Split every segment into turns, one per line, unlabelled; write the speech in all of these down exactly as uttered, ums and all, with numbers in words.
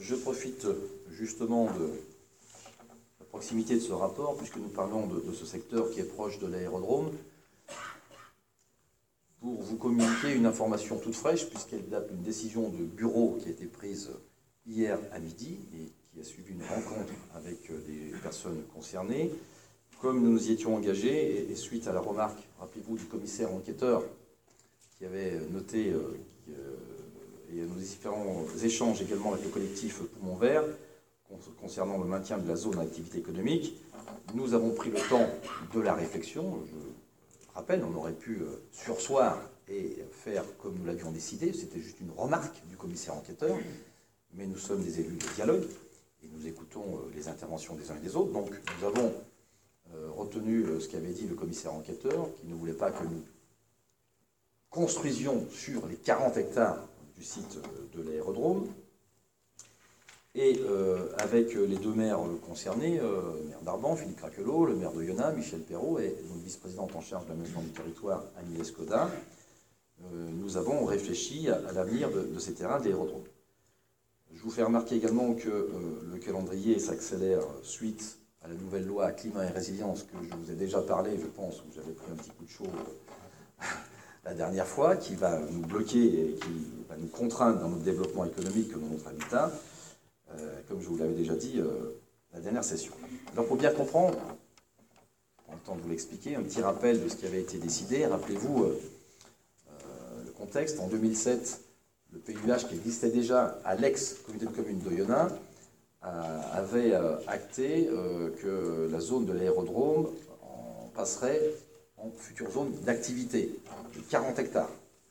je profite justement de la proximité de ce rapport, puisque nous parlons de, de ce secteur qui est proche de l'aérodrome, pour vous communiquer une information toute fraîche, puisqu'elle date d'une décision de bureau qui a été prise hier à midi et qui a suivi une rencontre avec les personnes concernées. Comme nous nous y étions engagés, et, et suite à la remarque, rappelez-vous, du commissaire enquêteur qui avait noté, euh, euh, et à nos différents échanges également avec le collectif Poumon Vert, concernant le maintien de la zone d'activité économique, nous avons pris le temps de la réflexion. Je rappelle, on aurait pu euh, surseoir et faire comme nous l'avions décidé, c'était juste une remarque du commissaire enquêteur, mais nous sommes des élus de dialogue et nous écoutons euh, les interventions des uns et des autres. Donc nous avons euh, retenu euh, ce qu'avait dit le commissaire enquêteur, qui ne voulait pas que nous construisions sur les quarante hectares du site euh, de l'aérodrome. Et euh, avec les deux maires concernés, euh, le maire d'Arban, Philippe Craquelot, le maire de Yonah, Michel Perrault, et notre vice-présidente en charge de l'aménagement du territoire, Agnès Codin, euh, nous avons réfléchi à, à l'avenir de, de ces terrains de l'aérodrome. Je vous fais remarquer également que euh, le calendrier s'accélère suite à la nouvelle loi climat et résilience que je vous ai déjà parlé, je pense, où j'avais pris un petit coup de chaud euh, la dernière fois, qui va nous bloquer et qui va nous contraindre dans notre développement économique et dans notre habitat. Euh, comme je vous l'avais déjà dit euh, la dernière session. Alors pour bien comprendre, en le temps de vous l'expliquer, un petit rappel de ce qui avait été décidé. Rappelez-vous euh, euh, le contexte. En deux mille sept, le P U H qui existait déjà à l'ex-communauté de communes d'Oyonnax euh, avait euh, acté euh, que la zone de l'aérodrome en passerait en future zone d'activité de quarante hectares.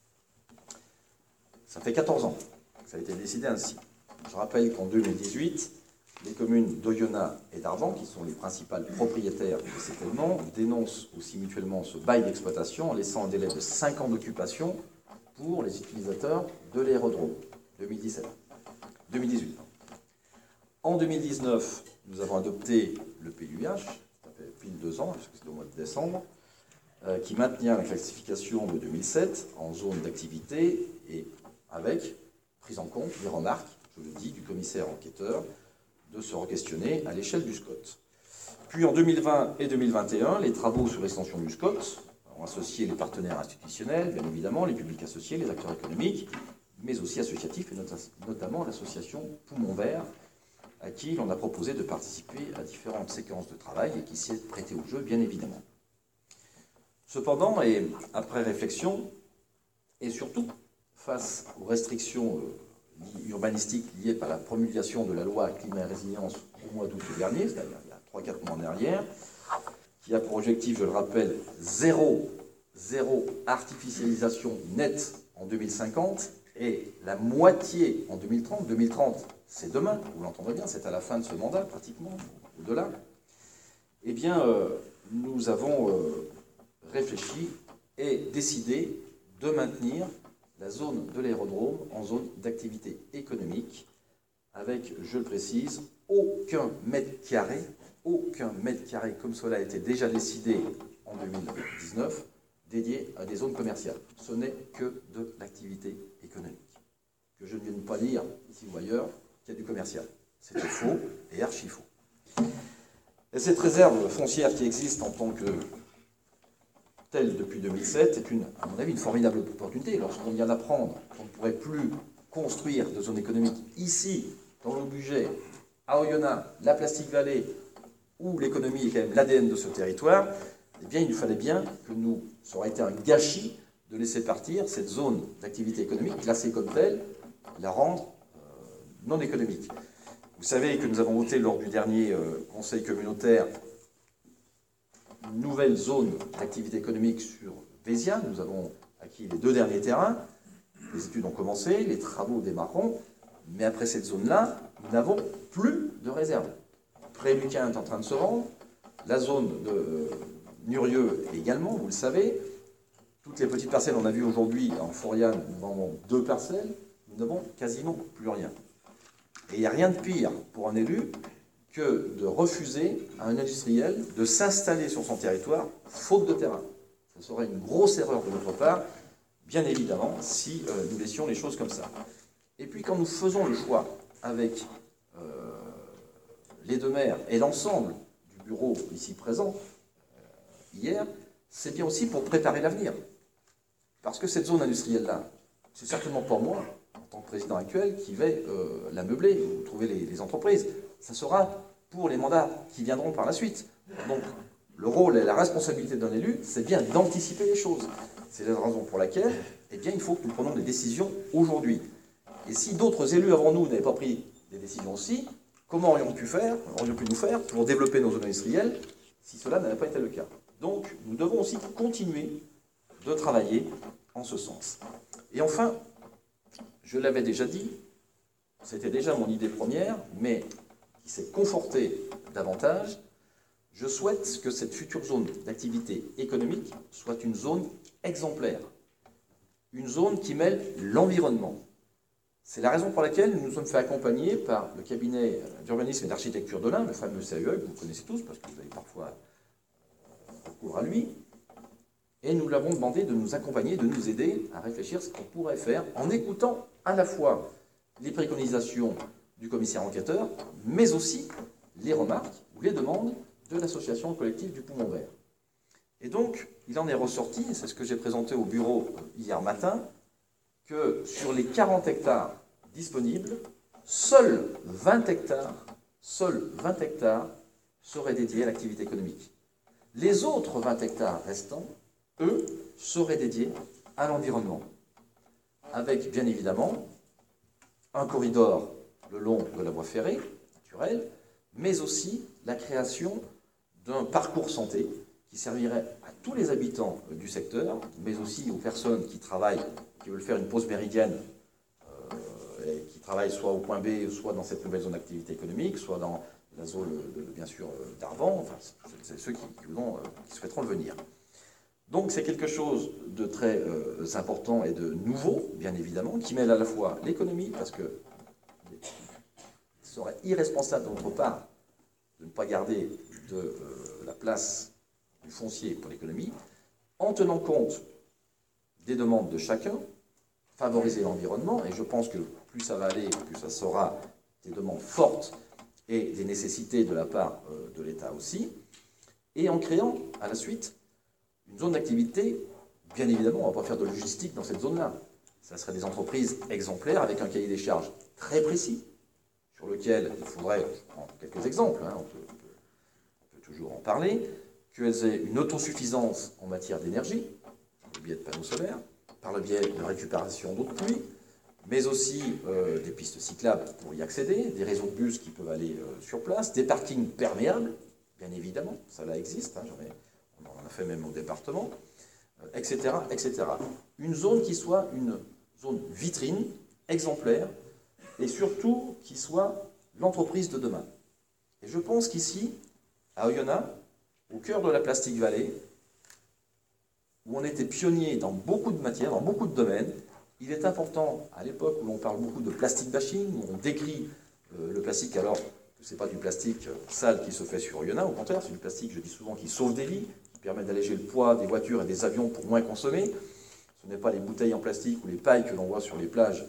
Ça fait quatorze ans que ça a été décidé ainsi. Je rappelle qu'en deux mille dix-huit, les communes d'Oyonnax et d'Arban, qui sont les principales propriétaires de ces événements, dénoncent aussi mutuellement ce bail d'exploitation en laissant un délai de cinq ans d'occupation pour les utilisateurs de l'aérodrome. deux mille dix-sept. deux mille dix-huit. En deux mille dix-neuf, nous avons adopté le P U H, ça fait pile deux ans, puisque c'est au mois de décembre, euh, qui maintient la classification de deux mille sept en zone d'activité et avec prise en compte des remarques, je le dis, du commissaire enquêteur, de se re-questionner à l'échelle du SCOT. Puis en deux mille vingt et deux mille vingt et un, les travaux sur l'extension du SCOT ont associé les partenaires institutionnels, bien évidemment, les publics associés, les acteurs économiques, mais aussi associatifs, et notamment l'association Poumon Vert, à qui l'on a proposé de participer à différentes séquences de travail et qui s'y est prêté au jeu, bien évidemment. Cependant, et après réflexion, et surtout face aux restrictions euh, urbanistique liée par la promulgation de la loi climat et résilience au mois d'août dernier, c'est-à-dire il y a trois quatre mois en arrière, qui a pour objectif, je le rappelle, zéro, zéro artificialisation nette en deux mille cinquante et la moitié en deux mille trente. deux mille trente, c'est demain, vous l'entendrez bien, c'est à la fin de ce mandat pratiquement, au-delà. Eh bien, euh, nous avons euh, réfléchi et décidé de maintenir la zone de l'aérodrome en zone d'activité économique, avec, je le précise, aucun mètre carré, aucun mètre carré, comme cela a été déjà décidé en deux mille dix-neuf, dédié à des zones commerciales. Ce n'est que de l'activité économique. Que je ne vienne pas lire, ici ou ailleurs, qu'il y a du commercial. C'est faux et archi faux. Et cette réserve foncière qui existe en tant que telle depuis deux mille sept est, une, à mon avis, une formidable opportunité. Lorsqu'on vient d'apprendre qu'on ne pourrait plus construire de zone économique ici, dans le budget, à Oyonnax, la Plastic Valley, où l'économie est quand même l'A D N de ce territoire, eh bien, il nous fallait bien que nous, ça aurait été un gâchis de laisser partir cette zone d'activité économique, classée comme telle, la rendre euh, non économique. Vous savez que nous avons voté lors du dernier euh, conseil communautaire une nouvelle zone d'activité économique sur Vézia. Nous avons acquis les deux derniers terrains. Les études ont commencé, les travaux démarreront. Mais après cette zone-là, nous n'avons plus de réserve. Pré-Lucain est en train de se rendre. La zone de euh, Nurieux également, vous le savez. Toutes les petites parcelles, on a vu aujourd'hui en Foriane, nous avons deux parcelles. Nous n'avons quasiment plus rien. Et il n'y a rien de pire pour un élu que de refuser à un industriel de s'installer sur son territoire, faute de terrain. Ce serait une grosse erreur de notre part, bien évidemment, si euh, nous laissions les choses comme ça. Et puis quand nous faisons le choix avec les deux maires et l'ensemble du bureau ici présent euh, hier, c'est bien aussi pour préparer l'avenir. Parce que cette zone industrielle-là, c'est certainement pas moi, en tant que président actuel, qui vais euh, la meubler ou trouver les, les entreprises. Ça sera pour les mandats qui viendront par la suite. Donc, le rôle et la responsabilité d'un élu, c'est bien d'anticiper les choses. C'est la raison pour laquelle, eh bien, il faut que nous prenions des décisions aujourd'hui. Et si d'autres élus avant nous n'avaient pas pris des décisions aussi, comment aurions-nous pu faire, aurions pu nous faire pour développer nos zones industrielles si cela n'avait pas été le cas? Donc, nous devons aussi continuer de travailler en ce sens. Et enfin, je l'avais déjà dit, c'était déjà mon idée première, mais qui s'est confortée davantage, je souhaite que cette future zone d'activité économique soit une zone exemplaire, une zone qui mêle l'environnement. C'est la raison pour laquelle nous nous sommes fait accompagner par le cabinet d'urbanisme et d'architecture de l'Ain, le fameux C A U E, que vous connaissez tous, parce que vous avez parfois recours à lui, et nous l'avons demandé de nous accompagner, de nous aider à réfléchir à ce qu'on pourrait faire en écoutant à la fois les préconisations du commissaire enquêteur, mais aussi les remarques ou les demandes de l'association collective du Poumon Vert. Et donc, il en est ressorti, et c'est ce que j'ai présenté au bureau hier matin, que sur les quarante hectares disponibles, seuls vingt hectares, seuls vingt hectares seraient dédiés à l'activité économique. Les autres vingt hectares restants, eux, seraient dédiés à l'environnement, avec bien évidemment un corridor le long de la voie ferrée, naturelle, mais aussi la création d'un parcours santé qui servirait à tous les habitants du secteur, mais aussi aux personnes qui travaillent, qui veulent faire une pause méridienne, euh, et qui travaillent soit au point B, soit dans cette nouvelle zone d'activité économique, soit dans la zone, de, de, bien sûr, d'Arvan, enfin, c'est ceux qui, qui, voudront, euh, qui souhaiteront le venir. Donc c'est quelque chose de très euh, important et de nouveau, bien évidemment, qui mêle à la fois l'économie, parce que il serait irresponsable de notre part de ne pas garder de euh, la place du foncier pour l'économie, en tenant compte des demandes de chacun, favoriser l'environnement, et je pense que plus ça va aller, plus ça sera des demandes fortes et des nécessités de la part euh, de l'État aussi, et en créant à la suite une zone d'activité. Bien évidemment, on ne va pas faire de logistique dans cette zone-là. Ça serait des entreprises exemplaires avec un cahier des charges très précis, sur lequel il faudrait, je prends quelques exemples, hein, on, peut, on, peut, on peut toujours en parler, qu'elles aient une autosuffisance en matière d'énergie, par le biais de panneaux solaires, par le biais de récupération d'eau de pluie, mais aussi euh, des pistes cyclables pour y accéder, des réseaux de bus qui peuvent aller euh, sur place, des parkings perméables, bien évidemment, ça là existe, hein, on en a fait même au département, euh, et cetera, et cetera. Une zone qui soit une zone vitrine, exemplaire, et surtout qui soit l'entreprise de demain. Et je pense qu'ici, à Oyonnax, au cœur de la Plastic Valley, où on était pionnier dans beaucoup de matières, dans beaucoup de domaines, il est important, à l'époque où l'on parle beaucoup de plastic bashing, où on décrit euh, le plastique alors que ce n'est pas du plastique sale qui se fait sur Oyonnax, au contraire, c'est du plastique, je dis souvent, qui sauve des vies, qui permet d'alléger le poids des voitures et des avions pour moins consommer. Ce n'est pas les bouteilles en plastique ou les pailles que l'on voit sur les plages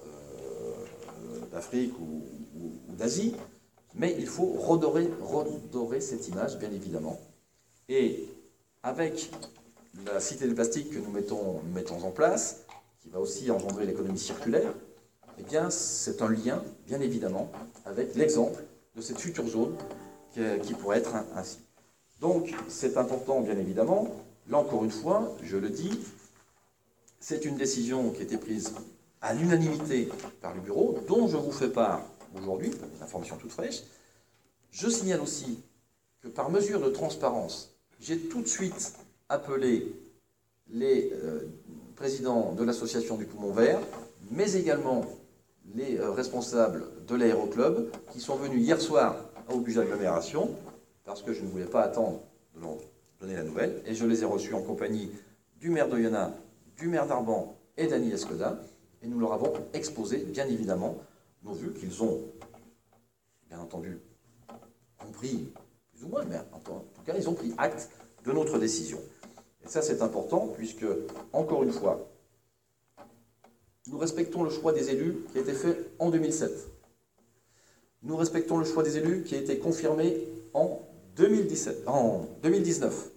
euh, d'Afrique ou, ou, ou d'Asie, mais il faut redorer, redorer cette image, bien évidemment. Et avec la cité du plastique que nous mettons, nous mettons en place, qui va aussi engendrer l'économie circulaire, eh bien, c'est un lien, bien évidemment, avec l'exemple de cette future zone qui, qui pourrait être ainsi. Donc, c'est important, bien évidemment. Là, encore une fois, je le dis, c'est une décision qui a été prise à l'unanimité par le bureau, dont je vous fais part aujourd'hui, des informations toutes fraîches. Je signale aussi que par mesure de transparence, j'ai tout de suite appelé les euh, présidents de l'association du Poumon Vert, mais également les euh, responsables de l'aéroclub, qui sont venus hier soir au budget d'agglomération, parce que je ne voulais pas attendre de leur donner la nouvelle, et je les ai reçus en compagnie du maire d'Oyonnax, du maire d'Arban et d'Annie Escoda, et nous leur avons exposé, bien évidemment, nos vues qu'ils ont, bien entendu, compris, plus ou moins, mais en tout cas, ils ont pris acte de notre décision. Et ça, c'est important, puisque, encore une fois, nous respectons le choix des élus qui a été fait en deux mille sept. Nous respectons le choix des élus qui a été confirmé en deux mille dix-sept, en deux mille dix-neuf.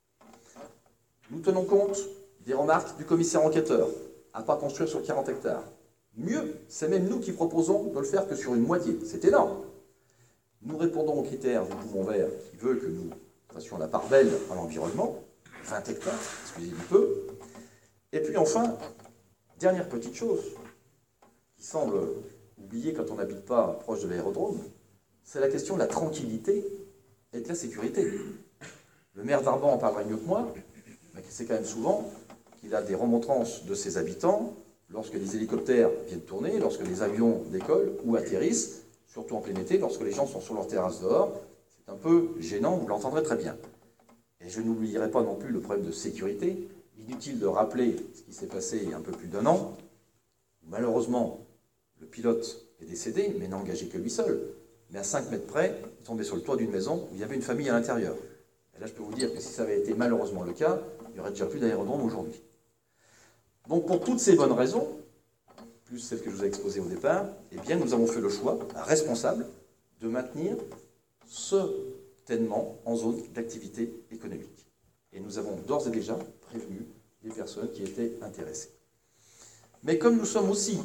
Nous tenons compte des remarques du commissaire enquêteur à ne pas construire sur quarante hectares. Mieux, c'est même nous qui proposons de le faire que sur une moitié. C'est énorme. Nous répondons aux critères du poumon vert qui veut que nous fassions la part belle à l'environnement, vingt hectares, excusez du peu. Et puis enfin, dernière petite chose qui semble oubliée quand on n'habite pas proche de l'aérodrome, c'est la question de la tranquillité et de la sécurité. Le maire d'Arban en parlera mieux que moi, mais c'est quand même souvent qu'il a des remontrances de ses habitants lorsque les hélicoptères viennent tourner, lorsque les avions décollent ou atterrissent, surtout en plein été, lorsque les gens sont sur leur terrasse dehors. C'est un peu gênant, vous l'entendrez très bien. Et je n'oublierai pas non plus le problème de sécurité. Inutile de rappeler ce qui s'est passé il y a un peu plus d'un an. Malheureusement, le pilote est décédé, mais n'a engagé que lui seul. Mais à cinq mètres près, il est tombé sur le toit d'une maison où il y avait une famille à l'intérieur. Et là, je peux vous dire que si ça avait été malheureusement le cas, il n'y aurait déjà plus d'aérodrome aujourd'hui. Donc, pour toutes ces bonnes raisons, plus celles que je vous ai exposées au départ, eh bien, nous avons fait le choix responsable de maintenir ce tènement en zone d'activité économique. Et nous avons d'ores et déjà prévenu les personnes qui étaient intéressées. Mais comme nous sommes aussi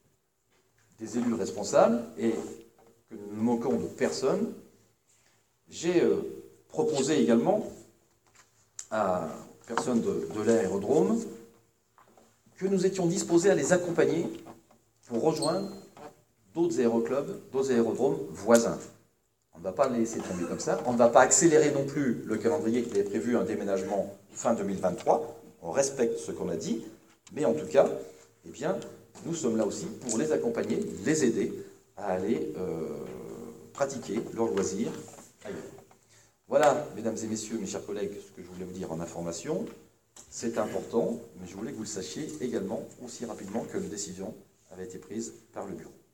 des élus responsables et que nous ne manquons de personne, j'ai euh, proposé également à personnes de, de l'aérodrome que nous étions disposés à les accompagner pour rejoindre d'autres aéroclubs, d'autres aérodromes voisins. On ne va pas les laisser tomber comme ça. On ne va pas accélérer non plus le calendrier qui avait prévu un déménagement fin deux mille vingt-trois. On respecte ce qu'on a dit, mais en tout cas, eh bien, nous sommes là aussi pour les accompagner, les aider à aller euh, pratiquer leurs loisirs ailleurs. Voilà, mesdames et messieurs, mes chers collègues, ce que je voulais vous dire en information. C'est important, mais je voulais que vous le sachiez également aussi rapidement que la décision avait été prise par le bureau.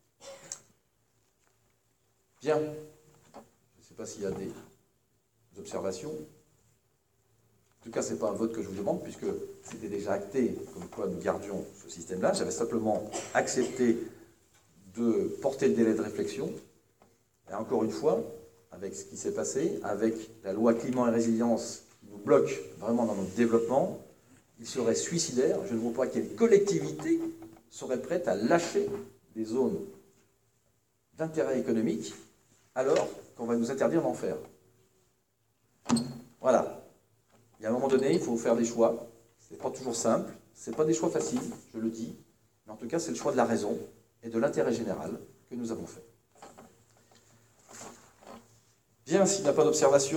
Bien. Je ne sais pas s'il y a des observations. En tout cas, ce n'est pas un vote que je vous demande, puisque c'était déjà acté comme quoi nous gardions ce système-là. J'avais simplement accepté de porter le délai de réflexion. Et encore une fois, avec ce qui s'est passé, avec la loi climat et résilience qui nous bloque vraiment dans notre développement, il serait suicidaire. Je ne vois pas quelle collectivité serait prête à lâcher des zones d'intérêt économique alors qu'on va nous interdire d'en faire. Voilà. Il y a un moment donné, il faut faire des choix. Ce n'est pas toujours simple. Ce n'est pas des choix faciles, je le dis. Mais en tout cas, c'est le choix de la raison et de l'intérêt général que nous avons fait. Bien, s'il n'y a pas d'observation,